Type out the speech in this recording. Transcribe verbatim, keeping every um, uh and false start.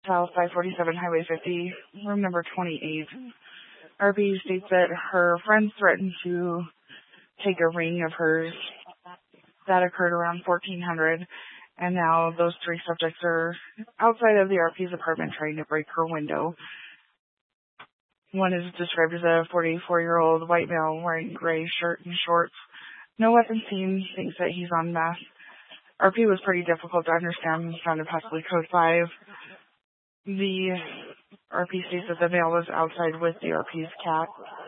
South five forty-seven Highway fifty, room number twenty-eight. R P states that her friends threatened to take a ring of hers. That occurred around fourteen hundred, and now those three subjects are outside of the R P's apartment trying to break her window. One is described as a forty-four-year-old white male wearing gray shirt and shorts. No weapon seen, thinks that he's on meth. R P was pretty difficult to understand, found in possibly code five. The R P states that the male was outside with the R P's cat.